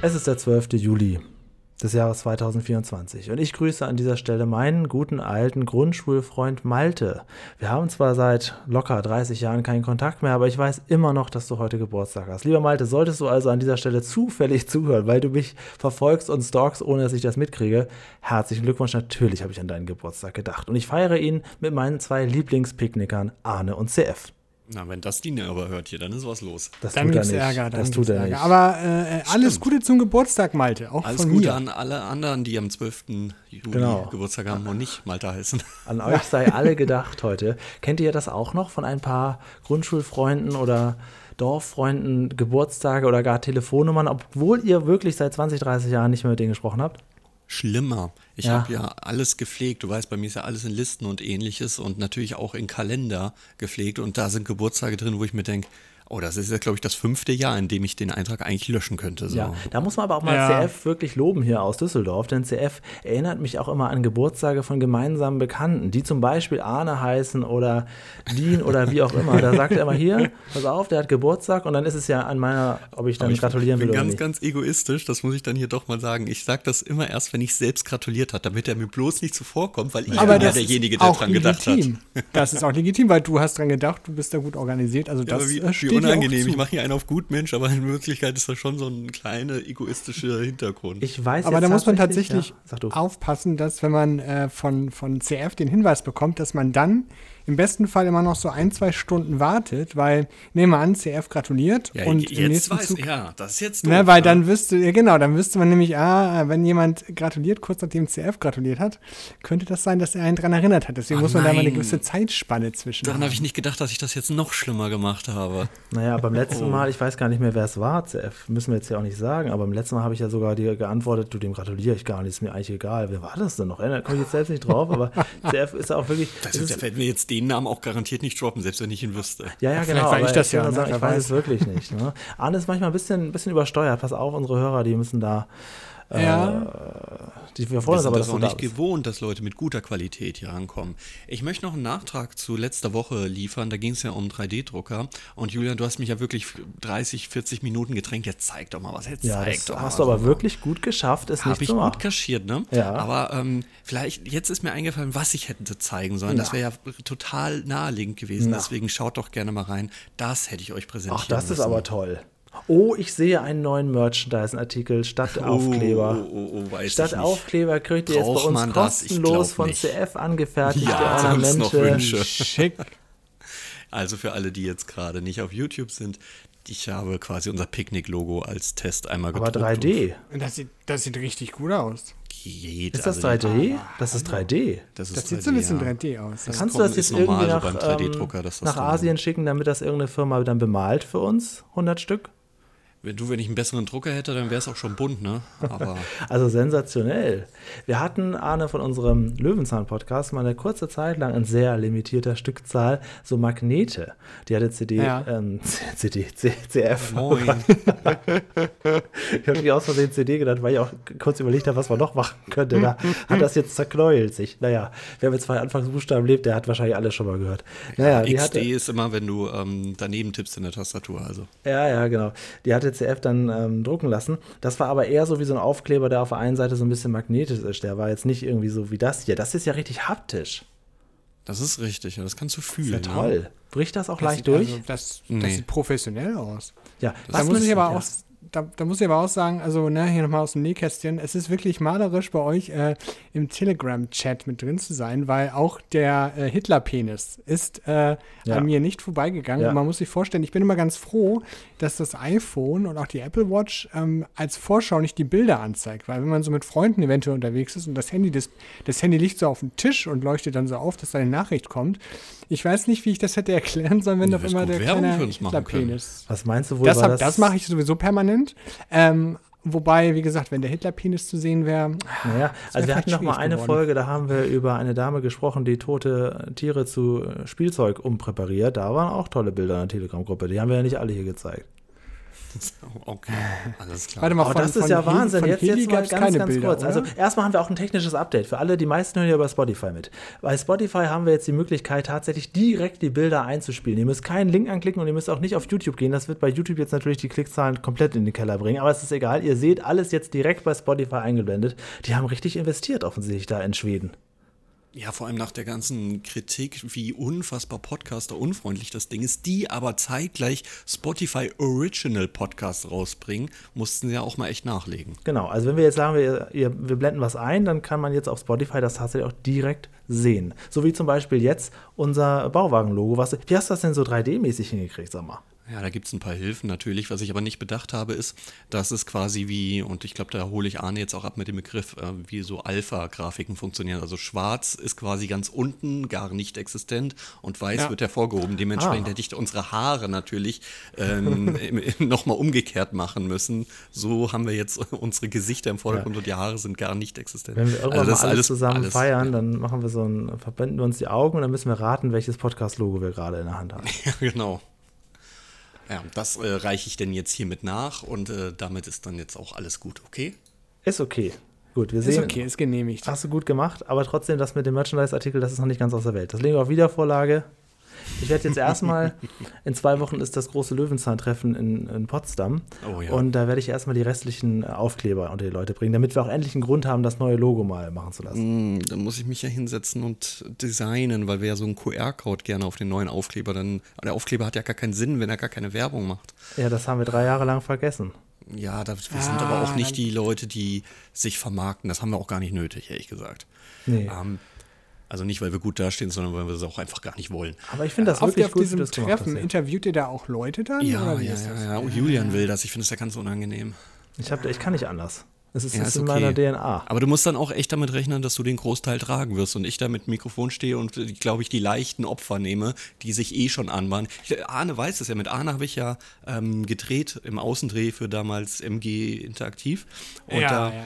Es ist der 12. Juli des Jahres 2024 und ich grüße an dieser Stelle meinen guten alten Grundschulfreund Malte. Wir haben zwar seit locker 30 Jahren keinen Kontakt mehr, aber ich weiß immer noch, dass du heute Geburtstag hast. Lieber Malte, solltest du also an dieser Stelle zufällig zuhören, weil du mich verfolgst und stalkst, ohne dass ich das mitkriege, herzlichen Glückwunsch, natürlich habe ich an deinen Geburtstag gedacht und ich feiere ihn mit meinen 2 Lieblingspicknickern, Arne und CF. Na, wenn das die aber hört hier, dann ist was los. Das dann tut er gibt's nicht. Ärger, das tut er nicht. Aber alles Gute zum Geburtstag, Malte, auch alles von Gute mir. an alle anderen, die am 12. Juli Geburtstag haben und nicht Malte heißen. An euch sei alle gedacht heute. Kennt ihr das auch noch von ein paar Grundschulfreunden oder Dorffreunden, Geburtstage oder gar Telefonnummern, obwohl ihr wirklich seit 20, 30 Jahren nicht mehr mit denen gesprochen habt? Schlimmer. Ich habe ja alles gepflegt. Du weißt, bei mir ist ja alles in Listen und ähnliches und natürlich auch in Kalender gepflegt. Und da sind Geburtstage drin, wo ich mir denke, oh, das ist jetzt, glaube ich, das 5. Jahr, in dem ich den Eintrag eigentlich löschen könnte. So. Ja, da muss man aber auch mal CF wirklich loben hier aus Düsseldorf, denn CF erinnert mich auch immer an Geburtstage von gemeinsamen Bekannten, die zum Beispiel Arne heißen oder Dean oder wie auch immer. Da sagt er immer hier, pass auf, der hat Geburtstag und dann ist es ja an meiner, ob ich dann gratulieren will oder nicht. Ich bin ganz egoistisch, das muss ich dann hier doch mal sagen. Ich sage das immer erst, wenn ich selbst gratuliert habe, damit er mir bloß nicht zuvorkommt, weil ich bin ja derjenige, der dran gedacht hat. Das ist auch legitim, weil du hast dran gedacht, du bist da gut organisiert. Also das steht unangenehm. Ich mache hier einen auf gut Mensch, aber in Wirklichkeit ist das schon so ein kleiner egoistischer Hintergrund. Ich weiß aber da muss man tatsächlich ja, aufpassen, dass wenn man von CF den Hinweis bekommt, dass man dann im besten Fall immer noch so 1-2 Stunden wartet, weil, nehmen wir an, CF gratuliert ja, und im nächsten Zug, ja, das ist jetzt doof, ne, weil dann wüsste man nämlich, wenn jemand gratuliert, kurz nachdem CF gratuliert hat, könnte das sein, dass er einen dran erinnert hat. Deswegen muss man da mal eine gewisse Zeitspanne zwischen. Daran habe ich nicht gedacht, dass ich das jetzt noch schlimmer gemacht habe. Naja, beim letzten Mal, ich weiß gar nicht mehr, wer es war, CF, müssen wir jetzt ja auch nicht sagen, aber beim letzten Mal habe ich ja sogar dir geantwortet, du, dem gratuliere ich gar nicht, ist mir eigentlich egal. Wer war das denn noch? Da komme ich jetzt selbst nicht drauf, aber CF ist auch wirklich. Der fällt mir jetzt den Namen auch garantiert nicht droppen, selbst wenn ich ihn wüsste. Ja, genau. Vielleicht war ich das ja. Ich weiß es wirklich nicht. Ne? Arne ist manchmal ein bisschen übersteuert. Pass auf, unsere Hörer, die müssen da. Wir sind das auch nicht gewohnt, dass Leute mit guter Qualität hier rankommen. Ich möchte noch einen Nachtrag zu letzter Woche liefern. Da ging es ja um 3D-Drucker. Und Julian, du hast mich ja wirklich 30, 40 Minuten gedrängt. Jetzt zeig doch mal was. Das hast du aber wirklich gut geschafft, ist nicht zu machen. Habe ich gut kaschiert, ne? Ja. Aber vielleicht, jetzt ist mir eingefallen, was ich hätte zeigen sollen. Das wäre ja total naheliegend gewesen. Deswegen schaut doch gerne mal rein. Das hätte ich euch präsentiert. Ach, das ist aber toll. Oh, ich sehe einen neuen Merchandise-Artikel statt Aufkleber. Statt Aufkleber kriegt ihr jetzt bei uns kostenlos von CF angefertigte Ornamente. Schick. Also für alle, die jetzt gerade nicht auf YouTube sind, ich habe quasi unser Picknick-Logo als Test einmal gedruckt. Aber 3D. Das sieht richtig gut aus. Ist das 3D? Das ist 3D. Das sieht so ein bisschen 3D aus. Kannst du das jetzt irgendwie nach Asien schicken, damit das irgendeine Firma dann bemalt für uns? 100 Stück? Wenn ich einen besseren Drucker hätte, dann wäre es auch schon bunt, ne? Aber also sensationell. Wir hatten, Arne, von unserem Löwenzahn-Podcast mal eine kurze Zeit lang in sehr limitierter Stückzahl so Magnete. Die hatte CF. Moin. Ich habe mich aus Versehen CD genannt, weil ich auch kurz überlegt habe, was man noch machen könnte. Da hat das jetzt zerknäult sich. Naja, wer mit 2 Anfangsbuchstaben lebt, der hat wahrscheinlich alles schon mal gehört. Naja, XD ist immer, wenn du daneben tippst in der Tastatur. Also. Ja, genau. Die hatte CF dann drucken lassen. Das war aber eher so wie so ein Aufkleber, der auf der einen Seite so ein bisschen magnetisch ist. Der war jetzt nicht irgendwie so wie das hier. Das ist ja richtig haptisch. Das ist richtig, ja, das kannst du fühlen. Das ist ja toll. Ne? Bricht das auch leicht durch? Also das sieht professionell aus. Ja, da muss ich aber auch da muss ich aber auch sagen, also hier nochmal aus dem Nähkästchen, es ist wirklich malerisch bei euch im Telegram-Chat mit drin zu sein, weil auch der Hitler-Penis ist an mir nicht vorbeigegangen. Ja. Und man muss sich vorstellen, ich bin immer ganz froh, dass das iPhone und auch die Apple Watch als Vorschau nicht die Bilder anzeigt, weil wenn man so mit Freunden eventuell unterwegs ist und das Handy liegt so auf dem Tisch und leuchtet dann so auf, dass da eine Nachricht kommt. Ich weiß nicht, wie ich das hätte erklären sollen, wenn auf immer der kleine Hitler-Penis. Was meinst du wohl? Das mache ich sowieso permanent. Wobei, wie gesagt, wenn der Hitler-Penis zu sehen wäre. Naja, also wir hatten noch mal eine Folge, da haben wir über eine Dame gesprochen, die tote Tiere zu Spielzeug umpräpariert. Da waren auch tolle Bilder in der Telegram-Gruppe. Die haben wir ja nicht alle hier gezeigt. Okay, alles klar. Warte mal, Aber das ist ja Wahnsinn. Jetzt Heli mal gab's ganz, keine ganz Bilder, kurz. oder? Also erstmal haben wir auch ein technisches Update. Für alle, die meisten hören ja über Spotify mit. Bei Spotify haben wir jetzt die Möglichkeit, tatsächlich direkt die Bilder einzuspielen. Ihr müsst keinen Link anklicken und ihr müsst auch nicht auf YouTube gehen. Das wird bei YouTube jetzt natürlich die Klickzahlen komplett in den Keller bringen. Aber es ist egal. Ihr seht alles jetzt direkt bei Spotify eingeblendet. Die haben richtig investiert offensichtlich da in Schweden. Ja, vor allem nach der ganzen Kritik, wie unfassbar Podcaster-unfreundlich das Ding ist, die aber zeitgleich Spotify Original Podcasts rausbringen, mussten sie ja auch mal echt nachlegen. Genau, also wenn wir jetzt sagen, wir blenden was ein, dann kann man jetzt auf Spotify das tatsächlich auch direkt sehen. So wie zum Beispiel jetzt unser Bauwagen-Logo. Wie hast du das denn so 3D-mäßig hingekriegt, sag mal? Ja, da gibt es ein paar Hilfen natürlich. Was ich aber nicht bedacht habe, ist, dass es quasi wie, und ich glaube, da hole ich Arne jetzt auch ab mit dem Begriff, wie so Alpha-Grafiken funktionieren. Also schwarz ist quasi ganz unten, gar nicht existent, und weiß wird hervorgehoben. Dementsprechend hätte ich unsere Haare natürlich nochmal umgekehrt machen müssen. So haben wir jetzt unsere Gesichter im Vordergrund und die Haare sind gar nicht existent. Wenn wir irgendwann mal alles zusammen feiern, dann machen wir verbinden wir uns die Augen und dann müssen wir raten, welches Podcast-Logo wir gerade in der Hand haben. Ja, genau. Ja, das reiche ich denn jetzt hiermit nach und damit ist dann jetzt auch alles gut, okay? Ist okay. Gut, wir sehen. Ist okay, ist genehmigt. Hast du gut gemacht, aber trotzdem, das mit dem Merchandise-Artikel, das ist noch nicht ganz aus der Welt. Das legen wir auf Wiedervorlage. Ich werde jetzt erstmal, in 2 Wochen ist das große Löwenzahn-Treffen in Potsdam. Oh ja. Und da werde ich erstmal die restlichen Aufkleber unter die Leute bringen, damit wir auch endlich einen Grund haben, das neue Logo mal machen zu lassen. Dann muss ich mich ja hinsetzen und designen, weil wir ja so einen QR-Code gerne auf den neuen Aufkleber der Aufkleber hat ja gar keinen Sinn, wenn er gar keine Werbung macht. Ja, das haben wir 3 Jahre lang vergessen. Ja, wir sind aber auch nicht die Leute, die sich vermarkten. Das haben wir auch gar nicht nötig, ehrlich gesagt. Nee. Also nicht, weil wir gut dastehen, sondern weil wir es auch einfach gar nicht wollen. Aber ich finde das Auf wirklich gut, diesem Treffen interviewt ihr da auch Leute dann? Ja. Oh, Julian will das. Ich finde es ja ganz unangenehm. Ich kann nicht anders. Es ist Ist in okay. meiner DNA. Aber du musst dann auch echt damit rechnen, dass du den Großteil tragen wirst und ich da mit Mikrofon stehe und, glaube ich, die leichten Opfer nehme, die sich eh schon anbahnen. Arne weiß es ja, mit Arne habe ich ja gedreht im Außendreh für damals MG Interaktiv. Und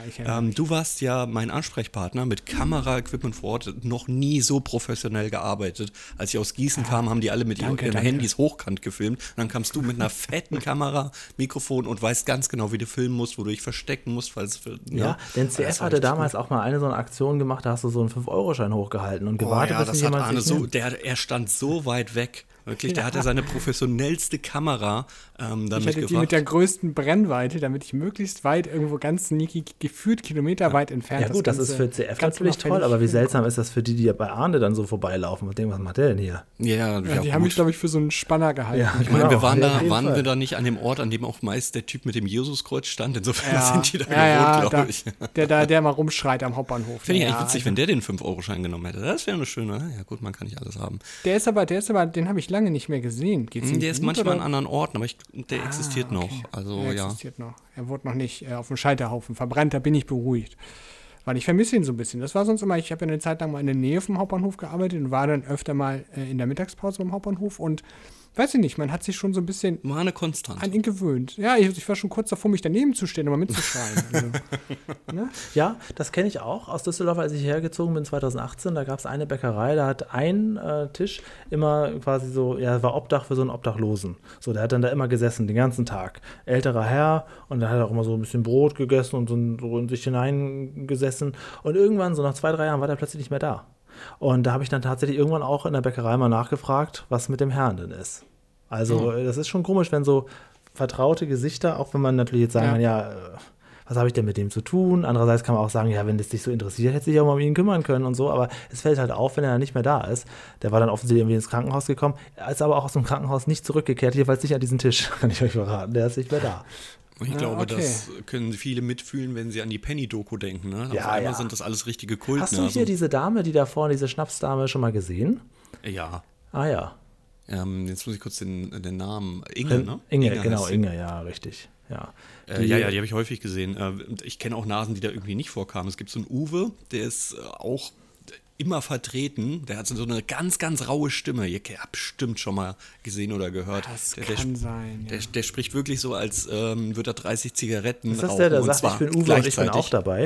du warst ja mein Ansprechpartner mit Kamera-Equipment vor Ort, noch nie so professionell gearbeitet. Als ich aus Gießen kam, haben die alle mit ihren Handys hochkant gefilmt. Und dann kamst du mit einer fetten Kamera, Mikrofon und weißt ganz genau, wie du filmen musst, wo du dich verstecken musst, falls Ja, denn CF hatte damals auch mal eine so eine Aktion gemacht, da hast du so einen 5-Euro-Schein hochgehalten und gewartet, bis das jemand hat Arne sich nimmt. er stand so weit weg. Wirklich, der hatte seine professionellste Kamera damit Ich hatte die mit der größten Brennweite, damit ich möglichst weit irgendwo ganz sneaky, gefühlt kilometerweit entfernt. Ja gut, das ist für CF natürlich toll, aber wie seltsam ist das für die bei Arne dann so vorbeilaufen und denken, was macht der denn hier? Ja, die haben mich, glaube ich, für so einen Spanner gehalten. Ja, ich meine, waren wir da nicht an dem Ort, an dem auch meist der Typ mit dem Jesuskreuz stand? Insofern sind die da gewohnt, glaube ich. Der mal rumschreit am Hauptbahnhof. Finde ich eigentlich witzig, wenn der den 5-Euro-Schein genommen hätte. Das wäre eine schöne, ja gut, man kann nicht alles haben. Der ist aber, den habe ich lange nicht mehr gesehen. Der ist manchmal an anderen Orten, aber der existiert noch. Also, der existiert noch. Er wurde noch nicht auf dem Scheiterhaufen verbrannt, da bin ich beruhigt. Weil ich vermisse ihn so ein bisschen. Das war sonst immer, ich habe ja eine Zeit lang mal in der Nähe vom Hauptbahnhof gearbeitet und war dann öfter mal in der Mittagspause beim Hauptbahnhof und weiß ich nicht, man hat sich schon so ein bisschen war eine Konstante an ihn gewöhnt. Ja, ich war schon kurz davor, mich daneben zu stellen und mal mitzuschreien. Also, ne? Ja, das kenne ich auch aus Düsseldorf, als ich hergezogen bin 2018. Da gab es eine Bäckerei, da hat ein Tisch immer quasi so, war Obdach für so einen Obdachlosen. So, der hat dann da immer gesessen, den ganzen Tag. Älterer Herr und der hat auch immer so ein bisschen Brot gegessen und so in sich hineingesessen. Und irgendwann, so nach 2-3 Jahren, war der plötzlich nicht mehr da. Und da habe ich dann tatsächlich irgendwann auch in der Bäckerei mal nachgefragt, was mit dem Herrn denn ist. Also das ist schon komisch, wenn so vertraute Gesichter, auch wenn man natürlich jetzt sagen kann, was habe ich denn mit dem zu tun? Andererseits kann man auch sagen, ja, wenn das dich so interessiert, hätte sich auch mal um ihn kümmern können und so. Aber es fällt halt auf, wenn er nicht mehr da ist. Der war dann offensichtlich irgendwie ins Krankenhaus gekommen. Er ist aber auch aus dem Krankenhaus nicht zurückgekehrt, jedenfalls nicht an diesen Tisch, kann ich euch verraten. Der ist nicht mehr da. Ich glaube, das können viele mitfühlen, wenn sie an die Penny-Doku denken. Ne? Auf einmal sind das alles richtige Kultnasen. Hast du hier diese Dame, die da vorne, diese Schnapsdame, schon mal gesehen? Ja. Ah ja. Jetzt muss ich kurz den Namen. Inge, ne? Inge, genau, Inge, ja, richtig. Ja, die habe ich häufig gesehen. Ich kenne auch Nasen, die da irgendwie nicht vorkamen. Es gibt so einen Uwe, der ist auch immer vertreten. Der hat so eine ganz, ganz raue Stimme. Ihr habt bestimmt schon mal gesehen oder gehört. Das kann sein, ja. Der spricht wirklich so, als würde er 30 Zigaretten rauchen. Ist das rauchen, der sagt, ich bin Uwe und ich bin auch dabei?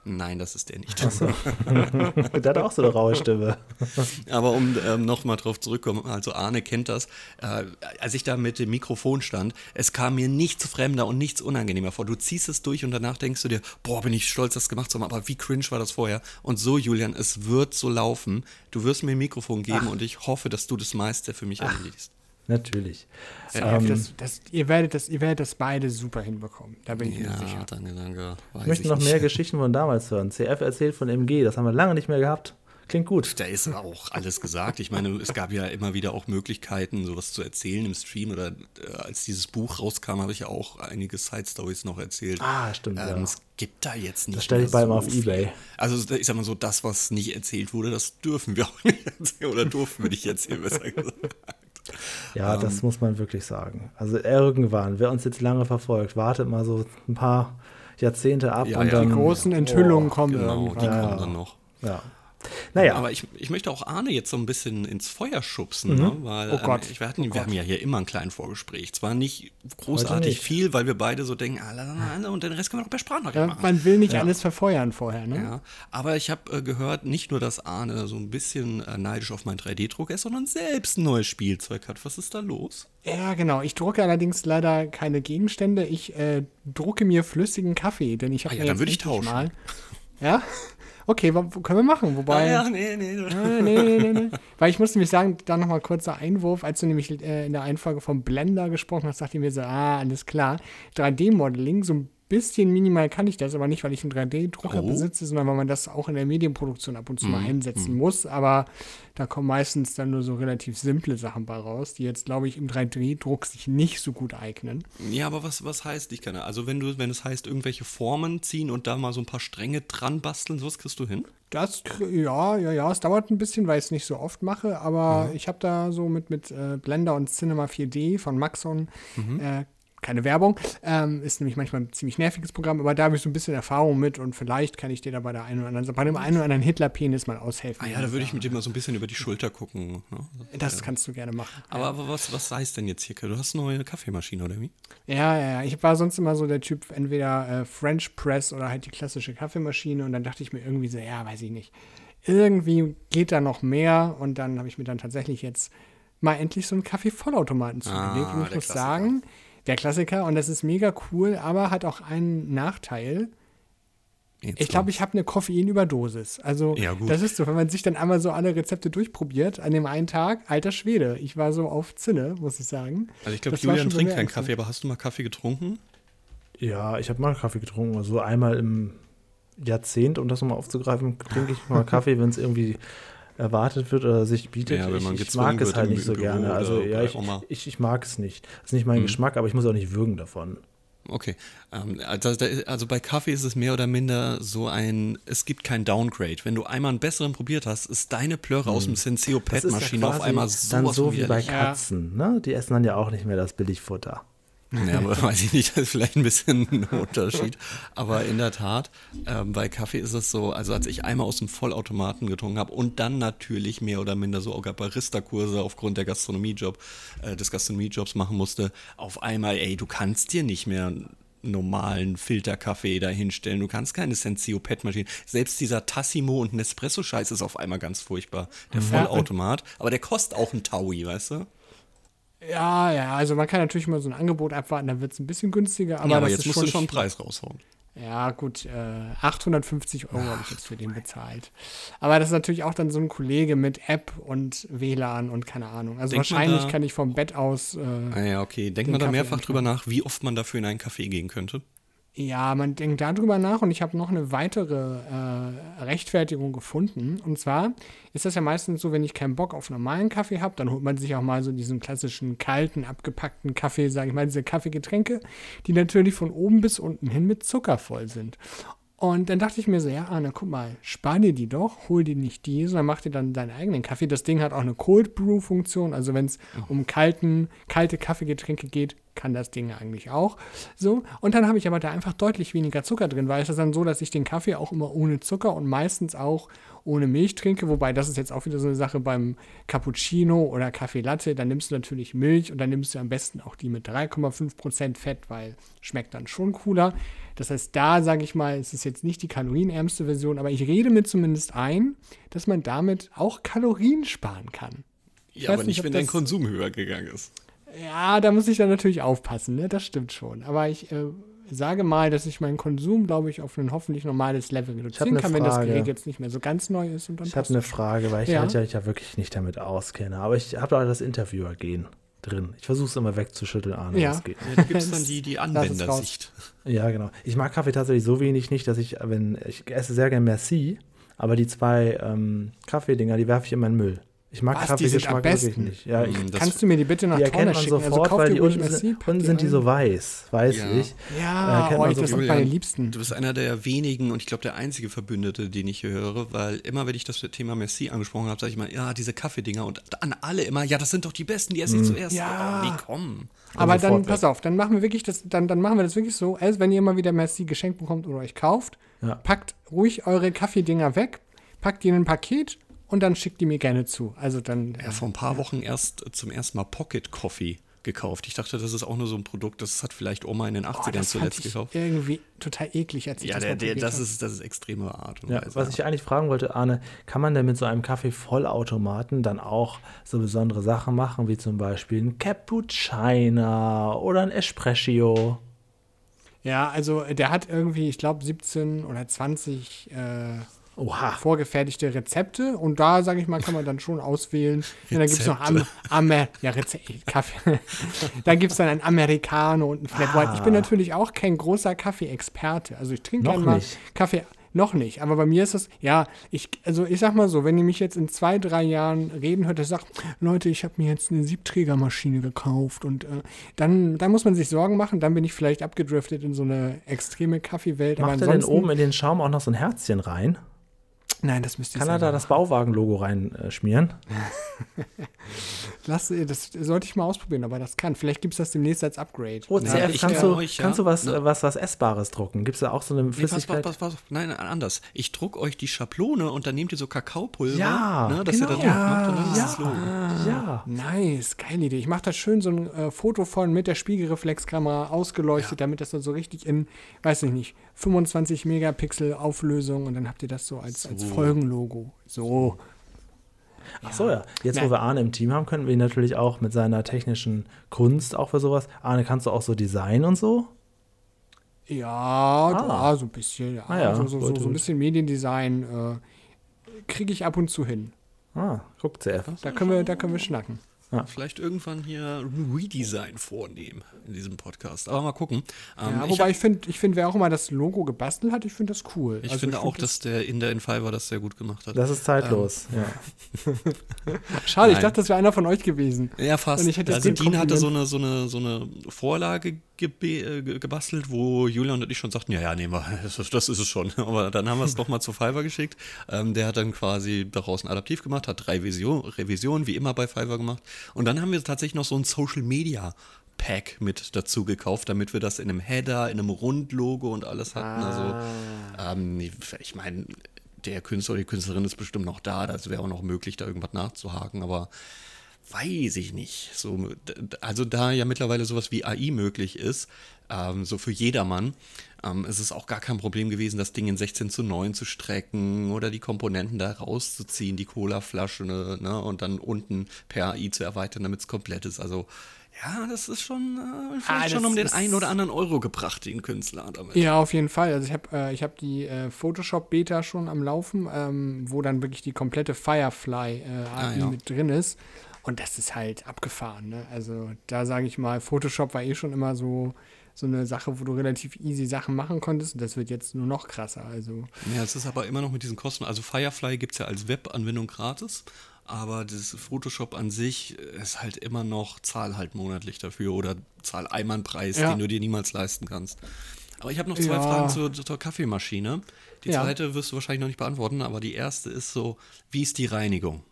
Nein, das ist der nicht. Achso. Der hat auch so eine raue Stimme. Aber um nochmal drauf zurückzukommen, also Arne kennt das, als ich da mit dem Mikrofon stand, es kam mir nichts fremder und nichts unangenehmer vor. Du ziehst es durch und danach denkst du dir, boah, bin ich stolz, das gemacht zu haben, aber wie cringe war das vorher? Und so, Julian, es wird so laufen. Du wirst mir ein Mikrofon geben und ich hoffe, dass du das meiste für mich erledigst. Natürlich. Ihr werdet das beide super hinbekommen. Da bin ich mir sicher. Ja, danke. Ich möchte noch mehr Geschichten von damals hören. CF erzählt von MG, das haben wir lange nicht mehr gehabt. Klingt gut. Da ist auch alles gesagt. Ich meine, es gab ja immer wieder auch Möglichkeiten, sowas zu erzählen im Stream. Oder als dieses Buch rauskam, habe ich ja auch einige Side-Stories noch erzählt. Stimmt, ja. Es gibt da jetzt nicht. Das stelle ich bald mal auf viel. Ebay. Also ich sag mal so, das, was nicht erzählt wurde, das dürfen wir auch nicht erzählen. Oder durften wir nicht erzählen, besser gesagt. Ja, das muss man wirklich sagen. Also irgendwann, wer uns jetzt lange verfolgt, wartet mal so ein paar Jahrzehnte ab und dann... Die großen Enthüllungen kommen Genau, irgendwann. die kommen dann noch. Ja. Naja. Aber ich möchte auch Arne jetzt so ein bisschen ins Feuer schubsen, ne? Weil Oh Gott. wir haben ja hier immer ein kleines Vorgespräch. Zwar nicht großartig Heute nicht. viel, weil wir beide so denken, und den Rest können wir noch per Sprachnachricht machen. Man will nicht alles verfeuern vorher, ne? Ja, aber ich habe gehört, nicht nur, dass Arne so ein bisschen neidisch auf meinen 3D-Drucker ist, sondern selbst ein neues Spielzeug hat. Was ist da los? Ja, genau. Ich drucke allerdings leider keine Gegenstände. Ich drucke mir flüssigen Kaffee, denn ich habe dann würde ich tauschen. mal. Ja? Okay, können wir machen. Wobei. Nee. Weil ich muss nämlich sagen, da nochmal kurzer Einwurf, als du nämlich in der Einfolge vom Blender gesprochen hast, dachte ich mir so, alles klar. 3D-Modeling, so ein bisschen minimal kann ich das, aber nicht, weil ich einen 3D-Drucker besitze, sondern weil man das auch in der Medienproduktion ab und zu mal einsetzen muss. Aber da kommen meistens dann nur so relativ simple Sachen bei raus, die jetzt, glaube ich, im 3D-Druck sich nicht so gut eignen. Ja, aber was heißt, ich kann, also wenn es heißt, irgendwelche Formen ziehen und da mal so ein paar Stränge dran basteln, sowas kriegst du hin? Ja, es dauert ein bisschen, weil ich es nicht so oft mache, aber ich habe da so mit Blender und Cinema 4D von Maxon keine Werbung, ist nämlich manchmal ein ziemlich nerviges Programm, aber da habe ich so ein bisschen Erfahrung mit und vielleicht kann ich dir da bei dem einen oder anderen Hitler-Penis mal aushelfen. Da würde ich mit dir mal so ein bisschen über die Schulter gucken. Ne? Das kannst du gerne machen. Aber was heißt denn jetzt hier? Du hast eine neue Kaffeemaschine, oder wie? Ja. Ich war sonst immer so der Typ, entweder French Press oder halt die klassische Kaffeemaschine und dann dachte ich mir irgendwie so, weiß ich nicht. Irgendwie geht da noch mehr und dann habe ich mir dann tatsächlich jetzt mal endlich so einen Kaffee-Vollautomaten zugelegt und ich muss sagen, der Klassiker und das ist mega cool, aber hat auch einen Nachteil. Ich glaube, ich habe eine Koffeinüberdosis. Also das ist so, wenn man sich dann einmal so alle Rezepte durchprobiert an dem einen Tag, alter Schwede, ich war so auf Zinne, muss ich sagen. Also ich glaube, Julian trinkt keinen Kaffee, aber hast du mal Kaffee getrunken? Ja, ich habe mal Kaffee getrunken, also einmal im Jahrzehnt, um das nochmal aufzugreifen, trinke ich mal Kaffee, wenn es irgendwie erwartet wird oder sich bietet. Ja, wenn man ich mag es halt nicht so gerne. Also ich mag es nicht. Das ist nicht mein Geschmack, aber ich muss auch nicht würgen davon. Okay, also bei Kaffee ist es mehr oder minder so es gibt kein Downgrade. Wenn du einmal einen besseren probiert hast, ist deine Plörre aus dem Senseo Pet-Maschine auf einmal dann so wie bei widerlich. Katzen, ne? Die essen dann ja auch nicht mehr das Billigfutter. Ja, aber weiß ich nicht, das ist vielleicht ein bisschen ein Unterschied. Aber in der Tat, bei Kaffee ist es so, also als ich einmal aus dem Vollautomaten getrunken habe und dann natürlich mehr oder minder so sogar Barista-Kurse aufgrund des Gastronomiejobs machen musste, auf einmal, du kannst dir nicht mehr einen normalen Filterkaffee da hinstellen. Du kannst keine Senseo Pet-Maschine. Selbst dieser Tassimo und Nespresso-Scheiß ist auf einmal ganz furchtbar. Der Vollautomat, aber der kostet auch einen Taui, weißt du? Ja, also man kann natürlich mal so ein Angebot abwarten, dann wird es ein bisschen günstiger. Aber jetzt musst du schon einen Preis raushauen. Ja, gut, 850 € habe ich jetzt für den bezahlt. Aber das ist natürlich auch dann so ein Kollege mit App und WLAN und keine Ahnung. Also wahrscheinlich kann ich vom Bett aus okay. Denkt man da mehrfach drüber nach, wie oft man dafür in einen Café gehen könnte? Ja, man denkt darüber nach und ich habe noch eine weitere Rechtfertigung gefunden. Und zwar ist das ja meistens so, wenn ich keinen Bock auf normalen Kaffee habe, dann holt man sich auch mal so diesen klassischen kalten, abgepackten Kaffee, sage ich mal, diese Kaffeegetränke, die natürlich von oben bis unten hin mit Zucker voll sind. Und dann dachte ich mir so, Arne, guck mal, spar dir die doch, hol dir nicht die, sondern mach dir dann deinen eigenen Kaffee. Das Ding hat auch eine Cold Brew Funktion, also wenn es um kalte Kaffeegetränke geht, kann das Ding eigentlich auch. So. Und dann habe ich aber da einfach deutlich weniger Zucker drin, weil es ist dann so, dass ich den Kaffee auch immer ohne Zucker und meistens auch ohne Milch trinke, wobei das ist jetzt auch wieder so eine Sache beim Cappuccino oder Kaffee Latte, dann nimmst du natürlich Milch und dann nimmst du am besten auch die mit 3,5% Fett, weil schmeckt dann schon cooler. Das heißt, da sage ich mal, es ist jetzt nicht die kalorienärmste Version, aber ich rede mir zumindest ein, dass man damit auch Kalorien sparen kann. Ja, aber nicht, wenn dein Konsum höher gegangen ist. Ja, da muss ich dann natürlich aufpassen, ne? Das stimmt schon. Aber ich sage mal, dass ich meinen Konsum, glaube ich, auf ein hoffentlich normales Level reduzieren kann, wenn das Gerät jetzt nicht mehr so ganz neu ist. Und dann ich habe eine Frage, weil ich halt ja wirklich nicht damit auskenne. Aber ich habe da das Interviewer-Gen drin. Ich versuche es immer wegzuschütteln, Arne, was geht. Ja, da gibt es dann die Anwendersicht. Ja, genau. Ich mag Kaffee tatsächlich so wenig nicht, dass ich esse sehr gerne Merci, aber die 2 Kaffeedinger, die werfe ich in meinen Müll. Ich mag Kaffeegeschmack wirklich nicht. Ja, kannst du mir die bitte nach Torne schicken? Sofort, weil die unten sind die so weißlich. Ja, das sind meine Liebsten. Du bist einer der wenigen und ich glaube der einzige Verbündete, den ich hier höre, weil immer, wenn ich das Thema Merci angesprochen habe, sage ich mal, ja, diese Kaffeedinger und an alle immer, ja, das sind doch die besten, die esse ich zuerst. Ja, die kommen. Aber dann, pass auf, dann machen wir wirklich das, dann machen wir das wirklich so, als wenn ihr immer wieder Merci geschenkt bekommt oder euch kauft, packt ruhig eure Kaffeedinger weg, packt die in ein Paket und dann schickt die mir gerne zu. Also dann. Ja, vor ein paar Wochen zum ersten Mal Pocket Coffee gekauft. Ich dachte, das ist auch nur so ein Produkt, das hat vielleicht Oma in den 80ern zuletzt gekauft. Irgendwie total eklig, als ich das mal probiert habe. Das ist extreme Art und Weise. Was ich eigentlich fragen wollte, Arne, kann man denn mit so einem Kaffee-Vollautomaten dann auch so besondere Sachen machen, wie zum Beispiel ein Cappuccino oder ein Espresso? Ja, also der hat irgendwie, ich glaube, 17 oder 20 vorgefertigte Rezepte und da, sage ich mal, kann man dann schon auswählen. Und dann gibt es noch Kaffee. Dann gibt es dann ein Americano und ein Flat White. Ich bin natürlich auch kein großer Kaffee-Experte. Also ich trinke gerne mal Kaffee. Noch nicht, aber bei mir ist es, ich sag mal so, wenn ihr mich jetzt in 2-3 Jahren reden hört, der sagt, Leute, ich habe mir jetzt eine Siebträgermaschine gekauft und dann muss man sich Sorgen machen, dann bin ich vielleicht abgedriftet in so eine extreme Kaffeewelt. Macht er denn oben in den Schaum auch noch so ein Herzchen rein? Nein, das müsste ich sagen. Kann er da das Bauwagen-Logo reinschmieren? Das sollte ich mal ausprobieren, aber das kann. Vielleicht gibt es das demnächst als Upgrade. OCF, kannst du was Essbares drucken? Gibt es da auch so eine Flüssigkeit? Pass. Nein, anders. Ich druck euch die Schablone und dann nehmt ihr so Kakaopulver, dass ihr da drauf macht und dann ist das Logo. Ja. Nice, geile Idee. Ich mache das schön so ein Foto von mit der Spiegelreflexkamera ausgeleuchtet, damit das dann so richtig in, weiß ich nicht, 25 Megapixel Auflösung und dann habt ihr das so als Folgenlogo. So. Ach so, ja. Jetzt, wo wir Arne im Team haben, könnten wir ihn natürlich auch mit seiner technischen Kunst auch für sowas. Arne, kannst du auch so Design und so? Ja, so ein bisschen. So ein bisschen Mediendesign kriege ich ab und zu hin. Guck CF. Da können wir schnacken. Vielleicht irgendwann hier ein Redesign vornehmen in diesem Podcast. Aber mal gucken. Wobei ich finde, wer auch immer das Logo gebastelt hat, ich finde das cool. Ich finde auch, dass der Inder in Fiverr das sehr gut gemacht hat. Das ist zeitlos, Schade, ich dachte, das wäre einer von euch gewesen. Ja, fast. Also Dean hatte so eine Vorlage gebastelt, wo Julian und ich schon sagten, das ist es schon. Aber dann haben wir es doch mal zu Fiverr geschickt. Der hat dann quasi daraus ein Adaptiv gemacht, hat 3 Revisionen, wie immer bei Fiverr gemacht. Und dann haben wir tatsächlich noch so ein Social-Media-Pack mit dazu gekauft, damit wir das in einem Header, in einem Rundlogo und alles hatten. Also, ich meine, der Künstler oder die Künstlerin ist bestimmt noch da, das wäre auch noch möglich, da irgendwas nachzuhaken, aber weiß ich nicht. So, also da ja mittlerweile sowas wie AI möglich ist, so für jedermann, ist es auch gar kein Problem gewesen, das Ding in 16:9 zu strecken oder die Komponenten da rauszuziehen, die Colaflasche, ne, und dann unten per AI zu erweitern, damit es komplett ist. Also ja, das ist schon schon um den einen oder anderen Euro gebracht, den Künstler damit. Ja, auf jeden Fall. Also ich hab die Photoshop-Beta schon am Laufen, wo dann wirklich die komplette Firefly AI mit drin ist. Und das ist halt abgefahren, ne? Also da sage ich mal, Photoshop war schon immer so eine Sache, wo du relativ easy Sachen machen konntest. Und das wird jetzt nur noch krasser. Also. Ja, es ist aber immer noch mit diesen Kosten. Also Firefly gibt es ja als Web-Anwendung gratis. Aber das Photoshop an sich ist halt immer noch, zahl halt monatlich dafür oder zahl einmal einen Preis, den du dir niemals leisten kannst. Aber ich habe noch 2 Fragen zur Kaffeemaschine. Die zweite wirst du wahrscheinlich noch nicht beantworten, aber die erste ist so, wie ist die Reinigung?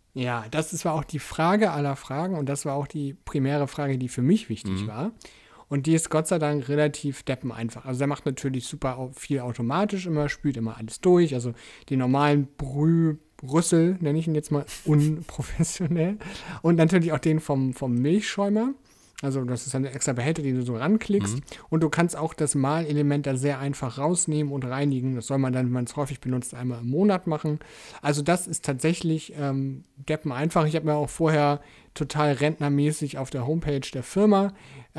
Ja, das war auch die Frage aller Fragen und das war auch die primäre Frage, die für mich wichtig war. Und die ist Gott sei Dank relativ deppeneinfach. Also der macht natürlich super viel automatisch immer, spült immer alles durch. Also die normalen Brührüssel, nenne ich ihn jetzt mal unprofessionell. Und natürlich auch den vom Milchschäumer. Also das ist ein extra Behälter, den du so ranklickst. Und du kannst auch das Mahlelement da sehr einfach rausnehmen und reinigen. Das soll man dann, wenn man es häufig benutzt, einmal im Monat machen. Also das ist tatsächlich deppeneinfach. Ich habe mir auch vorher total rentnermäßig auf der Homepage der Firma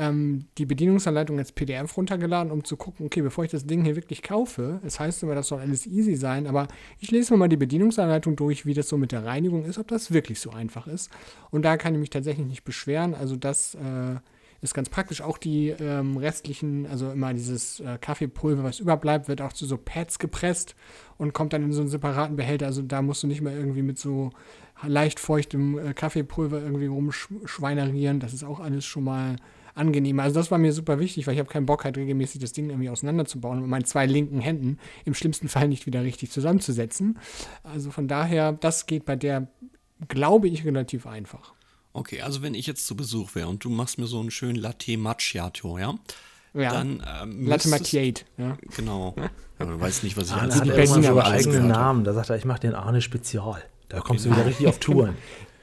die Bedienungsanleitung als PDF runtergeladen, um zu gucken, okay, bevor ich das Ding hier wirklich kaufe, das heißt immer, das soll alles easy sein, aber ich lese mir mal die Bedienungsanleitung durch, wie das so mit der Reinigung ist, ob das wirklich so einfach ist. Und da kann ich mich tatsächlich nicht beschweren. Also das ist ganz praktisch. Auch die restlichen, also immer dieses Kaffeepulver, was überbleibt, wird auch zu so Pads gepresst und kommt dann in so einen separaten Behälter. Also da musst du nicht mehr irgendwie mit so leicht feuchtem Kaffeepulver irgendwie rumschweinerieren. Das ist auch alles schon mal angenehmer. Also das war mir super wichtig, weil ich habe keinen Bock, halt regelmäßig das Ding irgendwie auseinanderzubauen und mit meinen 2 linken Händen im schlimmsten Fall nicht wieder richtig zusammenzusetzen. Also von daher, das geht bei der, glaube ich, relativ einfach. Okay, also wenn ich jetzt zu Besuch wäre und du machst mir so einen schönen Latte Macchiato, ja? Ja, Dann Latte Macchiato, ja. Genau. Ja, man weiß nicht, was ich Arne als hat Berliner irgendwann so einen Wahrscheinlich eigenen gehört habe. Namen. Da sagt er, ich mache den Arne Spezial. Da kommst du wieder richtig auf Touren.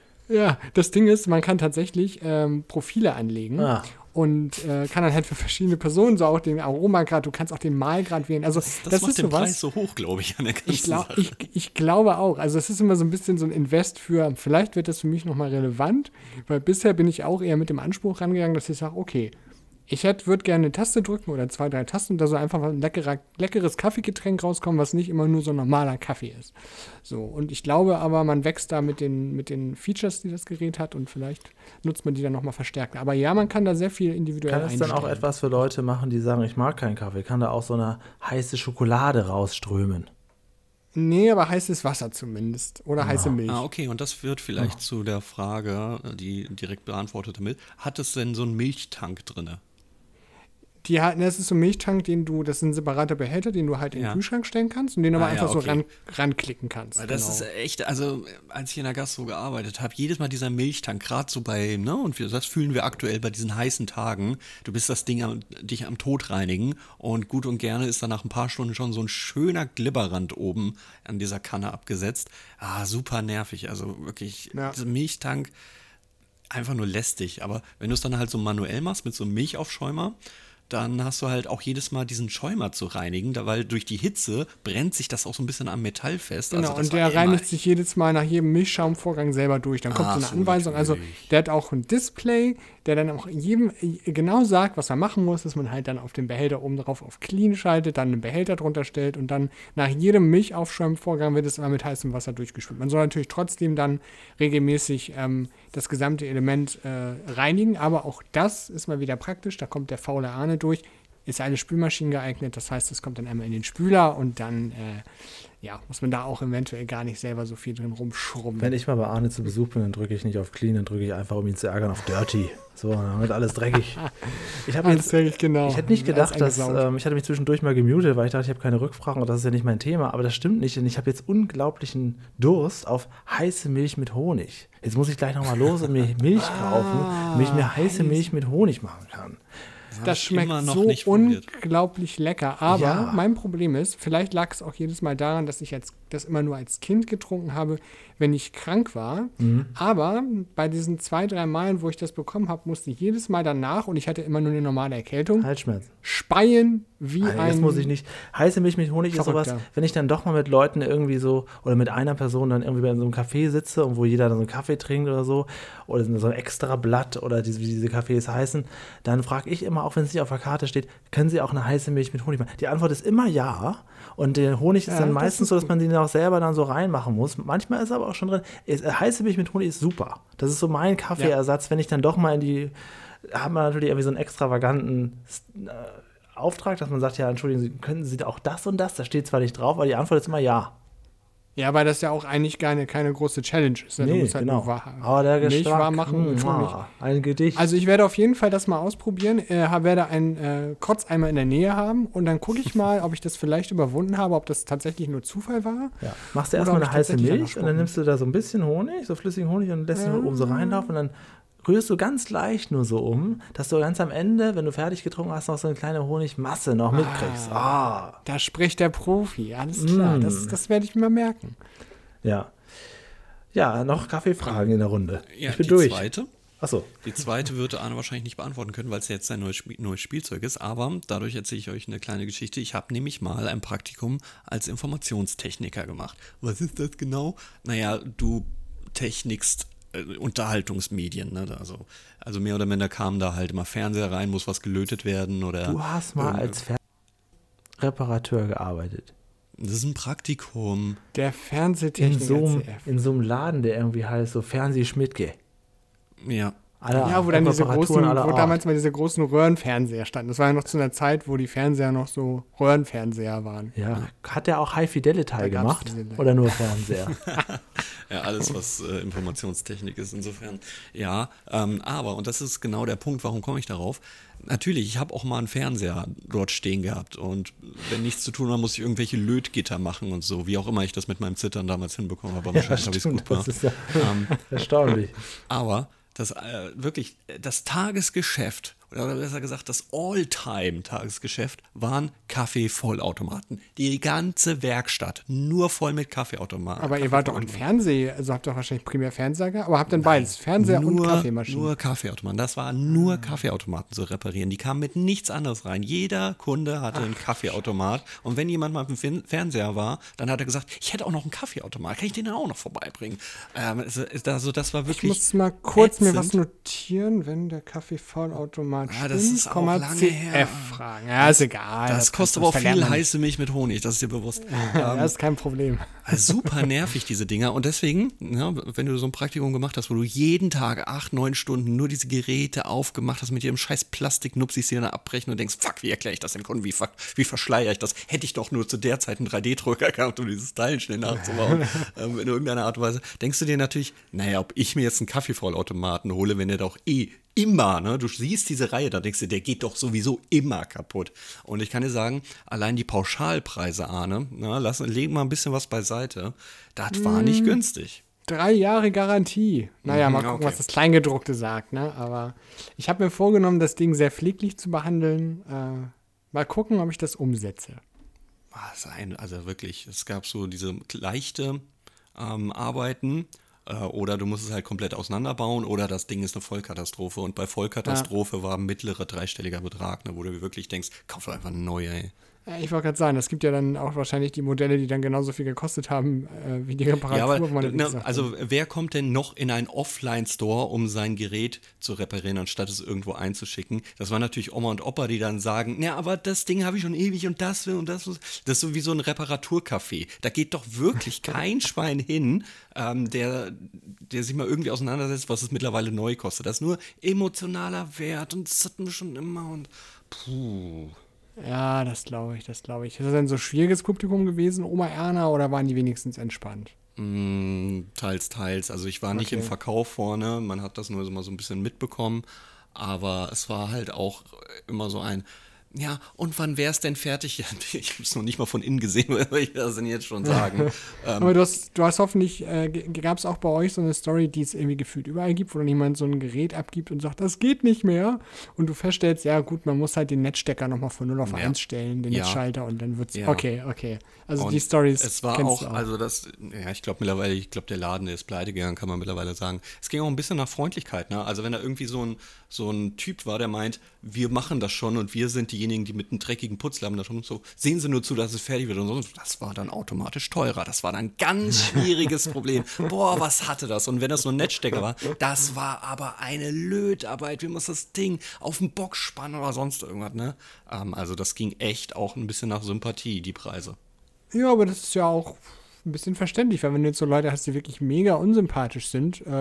Ja, das Ding ist, man kann tatsächlich Profile anlegen und kann dann halt für verschiedene Personen so auch den Aromagrad, du kannst auch den Mahlgrad wählen. Also das macht ist den sowas. Preis so hoch, glaube ich, an der ganzen Sache. Ich glaube auch. Also es ist immer so ein bisschen so ein Invest für, vielleicht wird das für mich nochmal relevant, weil bisher bin ich auch eher mit dem Anspruch rangegangen, dass ich sage, okay, ich würde gerne eine Taste drücken oder 2, 3 Tasten und da so einfach ein leckeres Kaffeegetränk rauskommen, was nicht immer nur so ein normaler Kaffee ist. So, und ich glaube aber, man wächst da mit den Features, die das Gerät hat und vielleicht nutzt man die dann nochmal verstärkt. Aber ja, man kann da sehr viel individuell einstellen. Kann es dann auch etwas für Leute machen, die sagen, ich mag keinen Kaffee? Kann da auch so eine heiße Schokolade rausströmen? Nee, aber heißes Wasser zumindest. Oder heiße Milch. Ah, okay, und das führt vielleicht zu der Frage, die direkt beantwortet damit. Hat es denn so einen Milchtank drinne? Das ist so ein Milchtank, das ist ein separater Behälter, den du halt in den Kühlschrank stellen kannst und den aber einfach so ranklicken kannst. Weil das ist echt, also als ich in der Gastro gearbeitet habe, jedes Mal dieser Milchtank, gerade so bei, ne, und das fühlen wir aktuell bei diesen heißen Tagen, du bist das Ding dich am Tod reinigen und gut und gerne ist dann nach ein paar Stunden schon so ein schöner Glibberrand oben an dieser Kanne abgesetzt. Ah, super nervig, also wirklich, dieser Milchtank, einfach nur lästig, aber wenn du es dann halt so manuell machst mit so einem Milchaufschäumer, dann hast du halt auch jedes Mal diesen Schäumer zu reinigen, weil durch die Hitze brennt sich das auch so ein bisschen am Metall fest. Genau, also und der reinigt sich jedes Mal nach jedem Milchschaumvorgang selber durch. Dann kommt so eine Anweisung. Natürlich. Also der hat auch ein Display, der dann auch jedem genau sagt, was man machen muss, dass man halt dann auf den Behälter oben drauf auf Clean schaltet, dann einen Behälter drunter stellt und dann nach jedem Milchaufschäumvorgang wird es immer mit heißem Wasser durchgespült. Man soll natürlich trotzdem dann regelmäßig das gesamte Element reinigen, aber auch das ist mal wieder praktisch. Da kommt der faule Arne durch. Ist eine Spülmaschine geeignet, das heißt, es kommt dann einmal in den Spüler und dann muss man da auch eventuell gar nicht selber so viel drin rumschrubben. Wenn ich mal bei Arne zu Besuch bin, dann drücke ich nicht auf Clean, dann drücke ich einfach, um ihn zu ärgern, auf Dirty. So, dann wird alles dreckig. Ich hätte nicht gedacht, ich hatte mich zwischendurch mal gemutet, weil ich dachte, ich habe keine Rückfragen und das ist ja nicht mein Thema, aber das stimmt nicht, denn ich habe jetzt unglaublichen Durst auf heiße Milch mit Honig. Jetzt muss ich gleich nochmal los und mir Milch kaufen, damit ich mir heiße Milch mit Honig machen kann. Das schmeckt so unglaublich lecker. Aber mein Problem ist, vielleicht lag es auch jedes Mal daran, dass ich das immer nur als Kind getrunken habe, wenn ich krank war. Aber bei diesen 2, 3 Malen, wo ich das bekommen habe, musste ich jedes Mal danach, und ich hatte immer nur eine normale Erkältung, Halsschmerz. Speien wie das muss ich nicht. Heiße Milch mit Honig ist sowas, wenn ich dann doch mal mit Leuten irgendwie so, oder mit einer Person dann irgendwie bei so einem Café sitze und wo jeder dann so einen Kaffee trinkt oder so, oder so ein extra Blatt oder wie diese Cafés heißen, dann frage ich immer, auch wenn es nicht auf der Karte steht, können Sie auch eine heiße Milch mit Honig machen? Die Antwort ist immer ja. Und der Honig ist dann meistens so, dass man den auch selber dann so reinmachen muss. Manchmal ist aber auch schon drin, heiße Milch mit Honig ist super. Das ist so mein Kaffeeersatz, wenn ich dann doch mal haben wir natürlich irgendwie so einen extravaganten Auftrag, dass man sagt, ja, entschuldigen Sie, können Sie auch das und das? Da steht zwar nicht drauf, aber die Antwort ist immer ja. Ja, weil das ja auch eigentlich keine große Challenge ist. Ne? Du Nee, musst halt genau. nur Aber der Milch Geschmack, warm machen und Honig. ein Gedicht. Also ich werde auf jeden Fall das mal ausprobieren, werde einen Kotzeimer in der Nähe haben und dann gucke ich mal, ob ich das vielleicht überwunden habe, ob das tatsächlich nur Zufall war. Ja. Machst du Oder erstmal ob eine ich heiße tatsächlich Milch danach und dann gucken. nimmst du da so ein bisschen Honig, so flüssigen Honig und lässt ihn oben so reinlaufen und dann rührst du ganz leicht nur so um, dass du ganz am Ende, wenn du fertig getrunken hast, noch so eine kleine Honigmasse noch mitkriegst. Ah. Da spricht der Profi, alles klar, das werde ich mir mal merken. Ja. Ja, noch Kaffeefragen in der Runde. Ja, ich bin die durch. zweite. Achso. Die zweite würde Arne wahrscheinlich nicht beantworten können, weil es jetzt sein neues Spielzeug ist. Aber dadurch erzähle ich euch eine kleine Geschichte. Ich habe nämlich mal ein Praktikum als Informationstechniker gemacht. Was ist das genau? Naja, du technikst Unterhaltungsmedien. Ne? Also mehr oder minder kamen da halt immer Fernseher rein, muss was gelötet werden. Oder Du hast mal als Reparateur gearbeitet. das ist ein Praktikum. Der Fernsehtechniker CF. In so einem Laden, der irgendwie heißt so Fernseh-Schmidtke. Ja. Ja, wo dann Reparaturen damals mal diese großen Röhrenfernseher standen. Das war ja noch zu einer Zeit, wo die Fernseher noch so Röhrenfernseher waren. Ja. Hat der auch High-Fidelity gab's gemacht? diese Leute. Oder nur Fernseher? Ja, alles, was Informationstechnik ist, insofern. Ja, aber, und das ist genau der Punkt, warum komme ich darauf? Natürlich, ich habe auch mal einen Fernseher dort stehen gehabt und wenn nichts zu tun war, muss ich irgendwelche Lötgitter machen und so, wie auch immer ich das mit meinem Zittern damals hinbekommen habe. Wahrscheinlich habe ich es gut gemacht. Das ist ja erstaunlich. Aber das Tagesgeschäft, oder besser gesagt, das All-Time-Tagesgeschäft waren Kaffeevollautomaten. Die ganze Werkstatt nur voll mit Kaffeeautomaten. Aber ihr wart doch im Fernsehen, also habt doch wahrscheinlich primär Fernseher gehabt, aber habt dann beides, Fernseher und Kaffeemaschinen. Nur Kaffeeautomaten. Das war nur Kaffeeautomaten zu reparieren. Die kamen mit nichts anderes rein. Jeder Kunde hatte einen Kaffeeautomat. Und wenn jemand mal im Fernseher war, dann hat er gesagt, ich hätte auch noch einen Kaffeeautomat. Kann ich den dann auch noch vorbeibringen? Also das war wirklich. Ich muss mal kurz mir ätzend. was notieren, wenn der Kaffeevollautomat das ist auch lange her. CF-Fragen. Ja, ist egal. Das kostet aber auch viel heiße Milch mit Honig, das ist dir bewusst. Das ist kein Problem. Super nervig, diese Dinger. Und deswegen, ja, wenn du so ein Praktikum gemacht hast, wo du jeden Tag 8-9 Stunden nur diese Geräte aufgemacht hast mit ihrem scheiß Plastiknupsis, die dann abbrechen und denkst, fuck, wie erkläre ich das dem Kunden? Wie verschleiere ich das? Hätte ich doch nur zu der Zeit einen 3D-Drucker gehabt, um dieses Teil schnell nachzubauen. In irgendeiner Art und Weise. Denkst du dir natürlich, naja, ob ich mir jetzt einen Kaffeevollautomaten hole, wenn der doch immer, ne? Du siehst diese Reihe, da denkst du, der geht doch sowieso immer kaputt. Und ich kann dir sagen, allein die Pauschalpreise, Arne, legen mal ein bisschen was beiseite, das war nicht günstig. 3 Jahre Garantie. Naja, mal gucken, okay. was das Kleingedruckte sagt, ne? Aber ich habe mir vorgenommen, das Ding sehr pfleglich zu behandeln. Mal gucken, ob ich das umsetze. Also wirklich, es gab so diese leichte Arbeiten, oder du musst es halt komplett auseinanderbauen oder das Ding ist eine Vollkatastrophe. Und bei Vollkatastrophe war ein mittlerer dreistelliger Betrag, ne, wo du wirklich denkst, kauf doch einfach eine neue, ey. Ich wollte gerade sagen, es gibt ja dann auch wahrscheinlich die Modelle, die dann genauso viel gekostet haben, wie die Reparatur. Ja, aber also wer kommt denn noch in einen Offline-Store, um sein Gerät zu reparieren, anstatt es irgendwo einzuschicken? Das waren natürlich Oma und Opa, die dann sagen, ja, aber das Ding habe ich schon ewig und das will und das. Das ist so wie so ein Reparaturcafé. Da geht doch wirklich kein Schwein hin, der sich mal irgendwie auseinandersetzt, was es mittlerweile neu kostet. Das ist nur emotionaler Wert und das hatten wir schon immer und puh. Ja, das glaube ich. Ist das denn so ein schwieriges Publikum gewesen, Oma Erna, oder waren die wenigstens entspannt? Teils. Also ich war nicht im Verkauf vorne, man hat das nur mal so ein bisschen mitbekommen, aber es war halt auch immer so ein, ja, und wann wäre es denn fertig? Ich habe es noch nicht mal von innen gesehen, was soll ich das denn jetzt schon sagen? Aber du hast hoffentlich, gab es auch bei euch so eine Story, die es irgendwie gefühlt überall gibt, wo dann jemand so ein Gerät abgibt und sagt, das geht nicht mehr. Und du feststellst, ja gut, man muss halt den Netzstecker nochmal von 0 auf 1 stellen, den Netzschalter, und dann wird's, okay. Also und die Stories es war auch, also das, ja, ich glaube mittlerweile, der Laden, der ist pleite gegangen, kann man mittlerweile sagen. Es ging auch ein bisschen nach Freundlichkeit, ne? Also wenn da irgendwie so ein Typ war, der meint, wir machen das schon und wir sind diejenigen, die mit einem dreckigen Putzlappen da schon so, sehen Sie nur zu, dass es fertig wird und so. Das war dann automatisch teurer. Das war dann ein ganz schwieriges Problem. Boah, was hatte das? Und wenn das so ein Netzstecker war, das war aber eine Lötarbeit. Wir mussten das Ding auf den Bock spannen oder sonst irgendwas, ne? Also das ging echt auch ein bisschen nach Sympathie, die Preise. Ja, aber das ist ja auch ein bisschen verständlich, weil wenn du jetzt so Leute hast, die wirklich mega unsympathisch sind,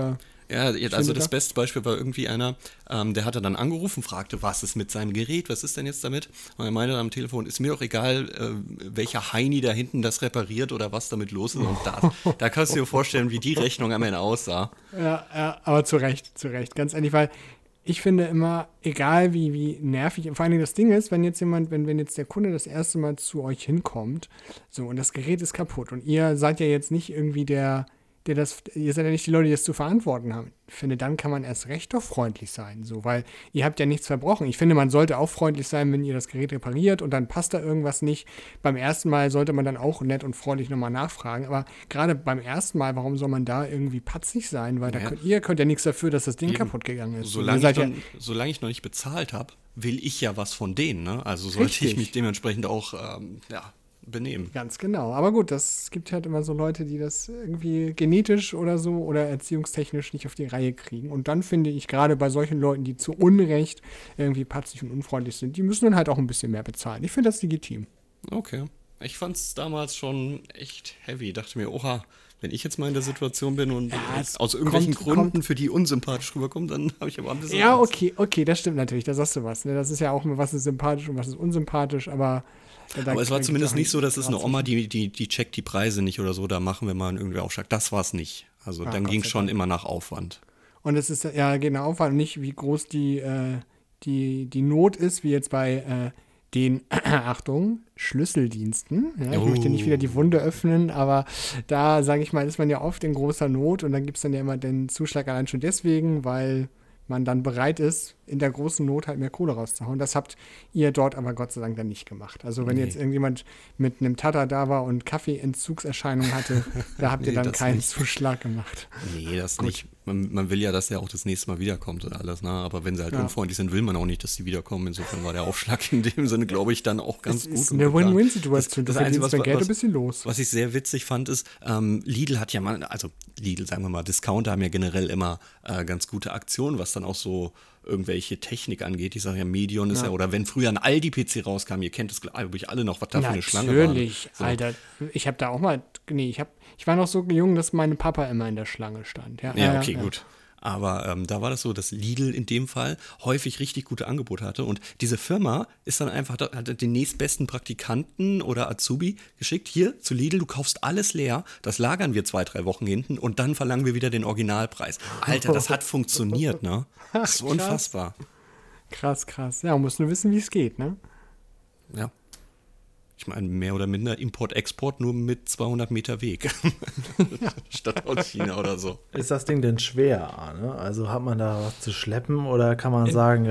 Ja, also das beste Beispiel war irgendwie einer, der hatte dann angerufen, fragte, was ist mit seinem Gerät, was ist denn jetzt damit? Und er meinte am Telefon, ist mir doch egal, welcher Heini da hinten das repariert oder was damit los ist. Und da kannst du dir vorstellen, wie die Rechnung am Ende aussah. Ja, aber zu Recht, ganz ehrlich, weil ich finde immer, egal wie nervig, vor allen Dingen das Ding ist, wenn jetzt der Kunde das erste Mal zu euch hinkommt, so, und das Gerät ist kaputt und ihr seid ja jetzt nicht irgendwie ihr seid ja nicht die Leute, die das zu verantworten haben. Ich finde, dann kann man erst recht doch freundlich sein, so, weil ihr habt ja nichts verbrochen. Ich finde, man sollte auch freundlich sein, wenn ihr das Gerät repariert und dann passt da irgendwas nicht. Beim ersten Mal sollte man dann auch nett und freundlich nochmal nachfragen, aber gerade beim ersten Mal, warum soll man da irgendwie patzig sein? Weil ihr könnt ja nichts dafür, dass das Ding kaputt gegangen ist. Solange ich noch nicht bezahlt habe, will ich ja was von denen, ne? Also sollte ich mich dementsprechend auch, benehmen. Ganz genau. Aber gut, es gibt halt immer so Leute, die das irgendwie genetisch oder so oder erziehungstechnisch nicht auf die Reihe kriegen. Und dann finde ich, gerade bei solchen Leuten, die zu Unrecht irgendwie patzig und unfreundlich sind, die müssen dann halt auch ein bisschen mehr bezahlen. Ich finde das legitim. Okay. Ich fand es damals schon echt heavy. Dachte mir, oha, wenn ich jetzt mal in der Situation bin und aus irgendwelchen Gründen für die unsympathisch rüberkommt, dann habe ich aber ein bisschen Angst. Okay, das stimmt natürlich, da sagst du was. Ne? Das ist ja auch mal, was ist sympathisch und was ist unsympathisch, aber es war zumindest nicht so, dass es eine Oma, die checkt die Preise nicht oder so, da machen wir mal einen irgendwie Aufschlag. Das war es nicht. Also dann ging es schon immer nach Aufwand. Und es ist ja genau Aufwand, nicht wie groß die Not ist, wie jetzt bei den, Achtung, Schlüsseldiensten. Ja, ich möchte nicht wieder die Wunde öffnen, aber da, sage ich mal, ist man ja oft in großer Not und dann gibt es dann ja immer den Zuschlag allein schon deswegen, weil man dann bereit ist, in der großen Not halt mehr Kohle rauszuhauen. Das habt ihr dort aber Gott sei Dank dann nicht gemacht. Also wenn jetzt irgendjemand mit einem Tatter da war und Kaffeeentzugserscheinungen hatte, da habt ihr dann keinen Zuschlag gemacht. Nee, das nicht. Man will ja, dass der auch das nächste Mal wiederkommt und alles, ne? Aber wenn sie halt unfreundlich sind, will man auch nicht, dass sie wiederkommen. Insofern war der Aufschlag in dem Sinne, glaube ich, dann auch ganz gut. Das ist eine Win-Win-Situation. Das Einzige, was ich sehr witzig fand, ist, Lidl hat ja mal, also Lidl, sagen wir mal, Discounter haben ja generell immer ganz gute Aktionen, was dann auch so irgendwelche Technik angeht. Ich sage ja, Medion ist ja, oder wenn früher ein Aldi-PC rauskam, ihr kennt das, glaube ich, alle noch, was da für eine Schlange war. Natürlich, so. Alter. Ich habe da auch mal, ich war noch so jung, dass mein Papa immer in der Schlange stand. Ja, okay, gut. Aber da war das so, dass Lidl in dem Fall häufig richtig gute Angebote hatte. Und diese Firma ist dann einfach, hat den nächstbesten Praktikanten oder Azubi geschickt. Hier zu Lidl, du kaufst alles leer, das lagern wir 2-3 Wochen hinten und dann verlangen wir wieder den Originalpreis. Alter, das hat funktioniert, ne? Das ist unfassbar. Krass. Ja, man muss nur wissen, wie es geht, ne? Ja. Ich meine, mehr oder minder Import-Export nur mit 200 Meter Weg. Statt aus China oder so. Ist das Ding denn schwer, ne? Also hat man da was zu schleppen oder kann man sagen,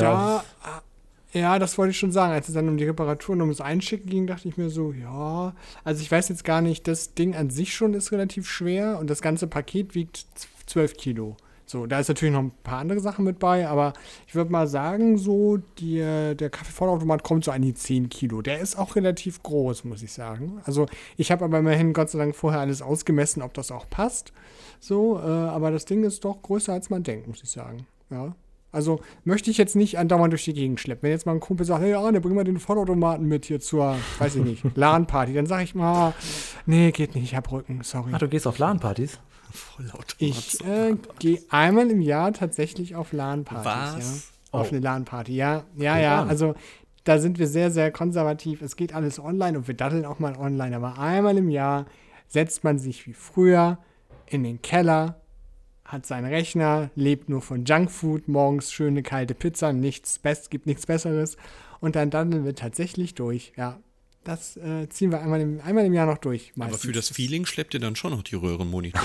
Ja, das wollte ich schon sagen. Als es dann um die Reparaturen, um das Einschicken ging, dachte ich mir so, ja. Also ich weiß jetzt gar nicht, das Ding an sich schon ist relativ schwer und das ganze Paket wiegt 12 Kilo. So, da ist natürlich noch ein paar andere Sachen mit bei, aber ich würde mal sagen, so der Kaffeevollautomat kommt so an die 10 Kilo. Der ist auch relativ groß, muss ich sagen. Also ich habe aber immerhin Gott sei Dank vorher alles ausgemessen, ob das auch passt. So, aber das Ding ist doch größer, als man denkt, muss ich sagen. Ja. Also möchte ich jetzt nicht andauernd durch die Gegend schleppen. Wenn jetzt mal ein Kumpel sagt, hey Arne, bring mal den Vollautomaten mit hier zur, weiß ich nicht, LAN-Party, dann sage ich mal, nee, geht nicht, ich hab Rücken, sorry. Ach, du gehst auf LAN-Partys? Ich gehe einmal im Jahr tatsächlich auf LAN-Partys. Was? Ja? Auf eine LAN-Party, ja. Also da sind wir sehr, sehr konservativ. Es geht alles online und wir daddeln auch mal online. Aber einmal im Jahr setzt man sich wie früher in den Keller, hat seinen Rechner, lebt nur von Junkfood, morgens schöne kalte Pizza, gibt nichts Besseres. Und dann daddeln wir tatsächlich durch, ja. Das ziehen wir einmal im Jahr noch durch. Meistens. Aber für das Feeling schleppt ihr dann schon noch die Röhrenmonitore,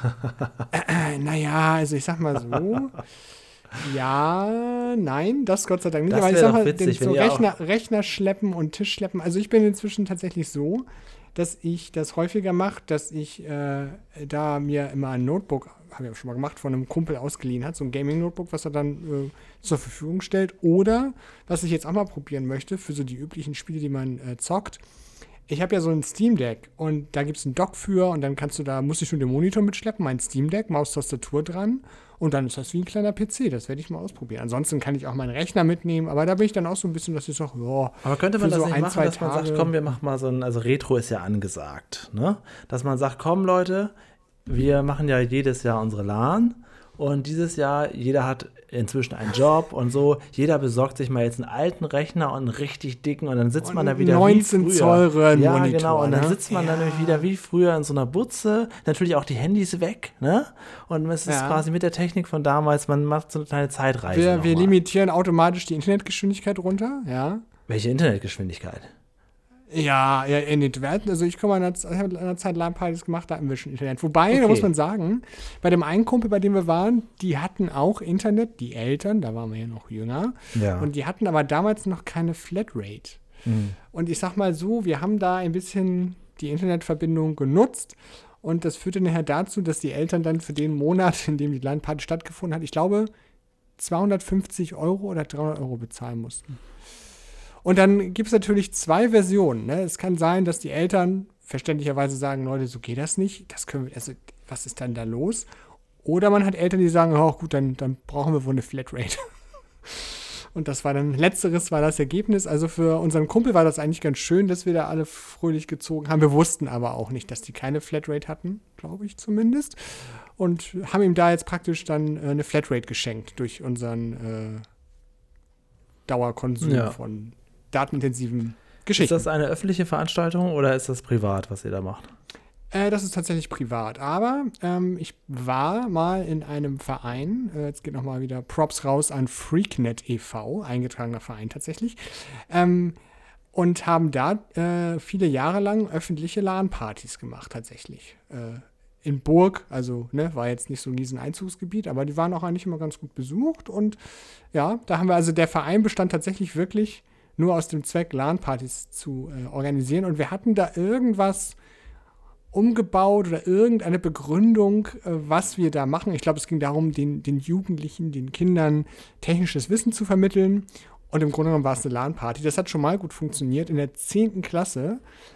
ne? Naja, also ich sag mal so. Ja, nein, das Gott sei Dank nicht. Aber ich sag mal, witzig, so Rechner schleppen und Tisch schleppen. Also ich bin inzwischen tatsächlich so, dass ich das häufiger mache, dass ich da mir immer ein Notebook, habe ich auch schon mal gemacht, von einem Kumpel ausgeliehen hat, so ein Gaming-Notebook, was er dann zur Verfügung stellt. Oder, was ich jetzt auch mal probieren möchte, für so die üblichen Spiele, die man zockt. Ich habe ja so ein Steam Deck und da gibt es einen Dock für und dann muss ich nur den Monitor mitschleppen, mein Steam Deck, Maustastatur dran und dann ist das wie ein kleiner PC, das werde ich mal ausprobieren. Ansonsten kann ich auch meinen Rechner mitnehmen, aber da bin ich dann auch so ein bisschen, dass ich sage, ja. Aber könnte man das so nicht machen, dass man sagt, komm, wir machen mal also Retro ist ja angesagt, ne? Dass man sagt, komm Leute, wir machen ja jedes Jahr unsere LAN Und dieses Jahr, jeder hat inzwischen einen Job und so. Jeder besorgt sich mal jetzt einen alten Rechner und einen richtig dicken und dann sitzt man da wieder 19 wie früher. Zoll Röhrenmonitor. Ja, genau. Und dann ne? sitzt man dann nämlich wieder wie früher in so einer Butze. Natürlich auch die Handys weg, ne? Und es ist quasi mit der Technik von damals, man macht so eine kleine Zeitreise. Wir limitieren automatisch die Internetgeschwindigkeit runter, ja. Welche Internetgeschwindigkeit? Ja, in den Werten. Also ich habe in einer Zeit LAN-Partys gemacht, da hatten wir schon Internet. Wobei, da muss man sagen, bei dem einen Kumpel, bei dem wir waren, die hatten auch Internet, die Eltern, da waren wir ja noch jünger. Ja. Und die hatten aber damals noch keine Flatrate. Und ich sag mal so, wir haben da ein bisschen die Internetverbindung genutzt. Und das führte nachher dazu, dass die Eltern dann für den Monat, in dem die LAN-Party stattgefunden hat, ich glaube, 250 € oder 300 € bezahlen mussten. Und dann gibt es natürlich 2 Versionen. Ne? Es kann sein, dass die Eltern verständlicherweise sagen, Leute, so geht das nicht. Das können wir, also, was ist dann da los? Oder man hat Eltern, die sagen, oh gut, dann brauchen wir wohl eine Flatrate. Und das war dann, letzteres war das Ergebnis. Also für unseren Kumpel war das eigentlich ganz schön, dass wir da alle fröhlich gezogen haben. Wir wussten aber auch nicht, dass die keine Flatrate hatten, glaube ich zumindest. Und haben ihm da jetzt praktisch dann eine Flatrate geschenkt durch unseren Dauerkonsum von datenintensiven Geschichten. Ist das eine öffentliche Veranstaltung oder ist das privat, was ihr da macht? Das ist tatsächlich privat. Aber ich war mal in einem Verein, jetzt geht nochmal wieder Props raus an Freaknet e.V., eingetragener Verein tatsächlich, und haben da viele Jahre lang öffentliche LAN-Partys gemacht tatsächlich. In Burg, also war jetzt nicht so ein riesen Einzugsgebiet, aber die waren auch eigentlich immer ganz gut besucht. Und ja, da haben wir, also der Verein bestand tatsächlich wirklich nur aus dem Zweck, LAN-Partys zu organisieren. Und wir hatten da irgendwas umgebaut oder irgendeine Begründung, was wir da machen. Ich glaube, es ging darum, den Jugendlichen, den Kindern technisches Wissen zu vermitteln. Und im Grunde genommen war es eine LAN-Party. Das hat schon mal gut funktioniert. In der 10. Klasse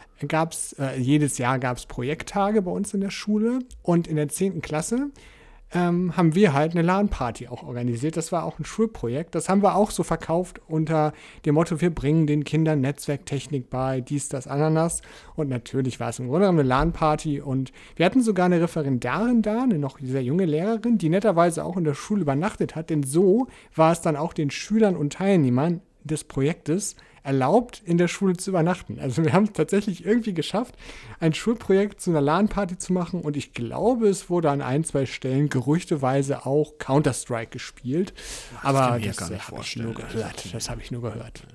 jedes Jahr gab es Projekttage bei uns in der Schule. Und in der 10. Klasse haben wir halt eine LAN-Party auch organisiert. Das war auch ein Schulprojekt. Das haben wir auch so verkauft unter dem Motto, wir bringen den Kindern Netzwerktechnik bei, dies, das, Ananas. Und natürlich war es im Grunde genommen eine LAN-Party. Und wir hatten sogar eine Referendarin da, eine noch sehr junge Lehrerin, die netterweise auch in der Schule übernachtet hat. Denn so war es dann auch den Schülern und Teilnehmern des Projektes erlaubt, in der Schule zu übernachten. Also wir haben es tatsächlich irgendwie geschafft, ein Schulprojekt zu einer LAN-Party zu machen und ich glaube, es wurde an 1, 2 Stellen gerüchteweise auch Counter-Strike gespielt. Aber das habe ich nur gehört. Das habe ich nur gehört.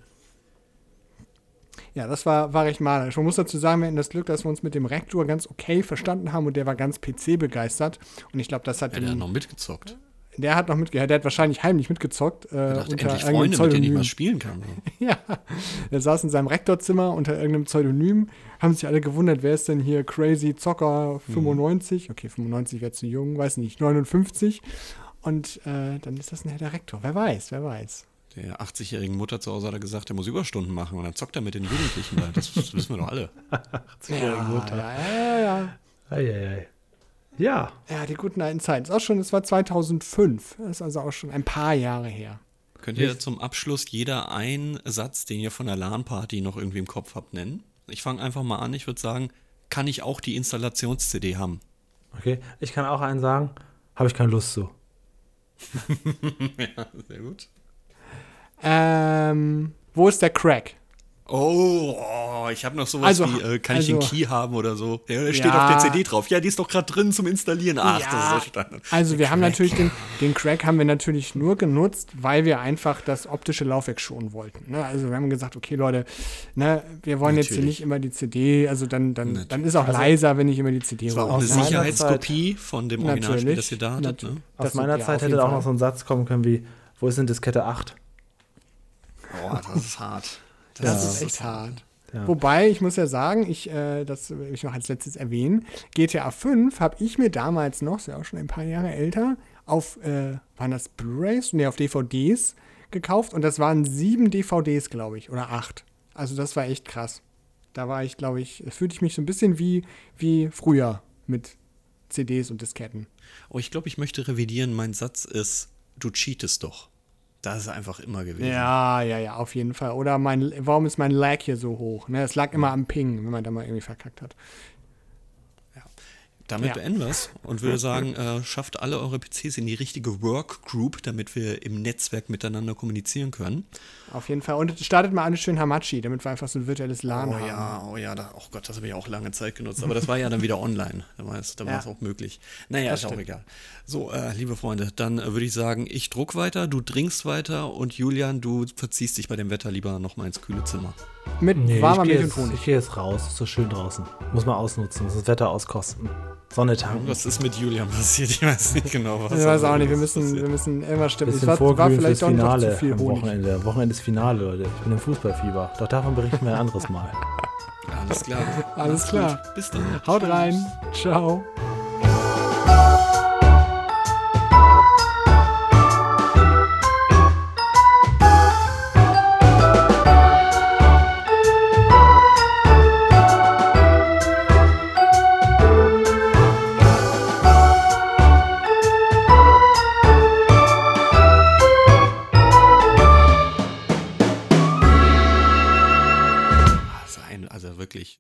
Ja, das war recht malerisch. Man muss dazu sagen, wir hatten das Glück, dass wir uns mit dem Rektor ganz okay verstanden haben und der war ganz PC-begeistert. Und ich glaube, das hat der hat noch mitgezockt. Der hat noch mitgehört, der hat wahrscheinlich heimlich mitgezockt. Unter endlich Freunde, mit denen ich mal spielen kann. So. Ja, er saß in seinem Rektorzimmer unter irgendeinem Pseudonym. Haben sich alle gewundert, wer ist denn hier Crazy Zocker 95? Okay, 95 wäre zu jung, weiß nicht, 59. Und dann ist das nachher der Rektor. Wer weiß. Der 80-jährigen Mutter zu Hause hat er gesagt, er muss Überstunden machen und dann zockt er mit den Jugendlichen. Das wissen wir doch alle. 80-jährige Mutter. Ja. Eieiei. Ja. Ja, die guten alten Zeiten. Es war 2005. Das ist also auch schon ein paar Jahre her. Könnt ihr zum Abschluss jeder einen Satz, den ihr von der LAN-Party noch irgendwie im Kopf habt, nennen? Ich fange einfach mal an. Ich würde sagen, kann ich auch die Installations-CD haben? Okay, ich kann auch einen sagen, habe ich keine Lust zu. Ja, sehr gut. Wo ist der Crack? Ich habe noch sowas wie, kann ich den Key haben oder so? Der steht auf der CD drauf. Ja, die ist doch gerade drin zum Installieren. Ach, das ist so Standard. Also wir haben natürlich den Crack haben wir natürlich nur genutzt, weil wir einfach das optische Laufwerk schonen wollten. Ne? Also wir haben gesagt, okay Leute, ne, wir wollen jetzt hier nicht immer die CD, also dann ist auch leiser, wenn ich immer die CD raus. Das war auch eine Sicherheitskopie von dem Originalspiel, das ihr da hattet. Ne? Aus meiner Zeit hätte auch noch so ein Satz kommen können wie, wo ist denn Diskette 8? Das ist hart. Das ist echt hart. Ja. Wobei, ich muss ja sagen, das will ich noch als letztes erwähnen, GTA 5 habe ich mir damals noch, ist ja auch schon ein paar Jahre älter, auf, waren das Blu-rays? Nee, auf DVDs gekauft und das waren 7 DVDs, glaube ich, oder 8. Also das war echt krass. Da war ich, glaube ich, fühlte ich mich so ein bisschen wie früher mit CDs und Disketten. Ich glaube, ich möchte revidieren, mein Satz ist, du cheatest doch. Das ist einfach immer gewesen. Ja, auf jeden Fall. Oder warum ist mein Lag hier so hoch? Ne? Es lag immer am Ping, wenn man da mal irgendwie verkackt hat. Ja. Damit beenden wir es und würde sagen, schafft alle eure PCs in die richtige Workgroup, damit wir im Netzwerk miteinander kommunizieren können. Auf jeden Fall. Und startet mal eine schön Hamachi, damit wir einfach so ein virtuelles LAN haben. Oh Gott, das habe ich auch lange Zeit genutzt. Aber das war ja dann wieder online. Da war es auch möglich. Naja, ist auch egal. So, liebe Freunde, dann würde ich sagen, ich druck weiter, du trinkst weiter und Julian, du verziehst dich bei dem Wetter lieber nochmal ins kühle Zimmer. Mit warmer Milch und Honig. Ich gehe jetzt raus, ist so schön draußen. Muss man ausnutzen, muss das Wetter auskosten. Sonne tanken. Was ist mit Julian passiert? Ich weiß nicht genau, was ich weiß auch nicht, wir müssen irgendwas stimmen. Es war vielleicht auch noch zu viel Honig. Wochenende ist Finale, Leute. Ich bin im Fußballfieber. Doch davon berichten wir ein anderes Mal. Alles klar. Alles klar. Gut. Bis dann. Haut rein. Ciao. Also wirklich